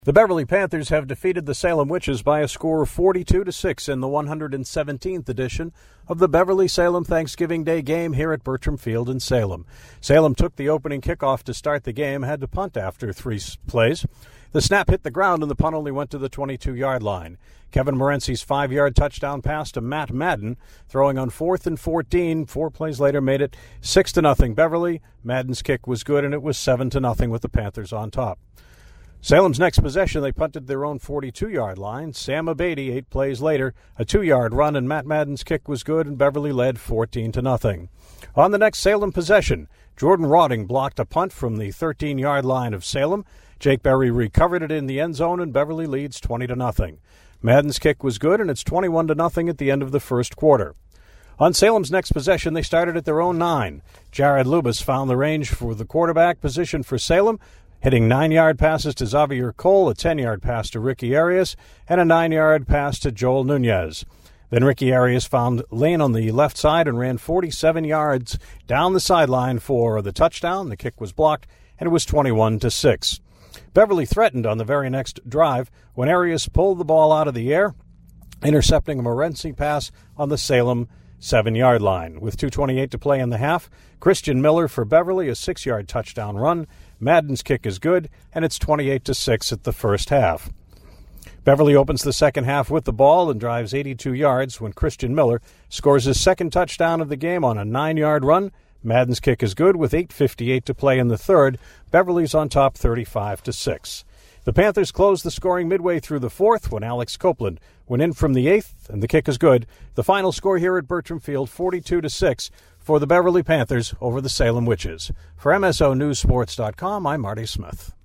The Beverly Panthers have defeated the Salem Witches by a score of 42-6 in the 117th edition of the Beverly-Salem Thanksgiving Day game here at Bertram Field in Salem. Salem took the opening kickoff to start the game, had to punt after 3 plays. The snap hit the ground and the punt only went to the 22-yard line. Kevin Morency's 5-yard touchdown pass to Matt Madden, throwing on 4th and 14, 4 plays later made it 6-0 Beverly. Madden's kick was good and it was 7-0 with the Panthers on top. Salem's next possession, they punted their own 42-yard line. Sam Abady, 8 plays later, a 2-yard run, and Matt Madden's kick was good, and Beverly led 14-0. On the next Salem possession, Jordan Rawding blocked a punt from the 13-yard line of Salem. Jake Berry recovered it in the end zone, and Beverly leads 20-0. Madden's kick was good, and it's 21-0 at the end of the first quarter. On Salem's next possession, they started at their own 9. Jared Lubas found the range for the quarterback position for Salem, hitting 9-yard passes to Xavier Cole, a 10-yard pass to Ricky Arias, and a 9-yard pass to Joel Nunez. Then Ricky Arias found lane on the left side and ran 47 yards down the sideline for the touchdown. The kick was blocked, and it was 21-6. Beverly threatened on the very next drive when Arias pulled the ball out of the air, intercepting a Morency pass on the Salem 7-yard line. With 2:28 to play in the half, Christian Miller for Beverly, a 6-yard touchdown run. Madden's kick is good, and it's 28-6 at the first half. Beverly opens the second half with the ball and drives 82 yards when Christian Miller scores his second touchdown of the game on a 9-yard run. Madden's kick is good with 8:58 to play in the third. Beverly's on top 35-6. The Panthers closed the scoring midway through the fourth when Alex Copeland went in from the 8th, and the kick is good. The final score here at Bertram Field, 42-6 for the Beverly Panthers over the Salem Witches. For MSONewsSports.com, I'm Marty Smith.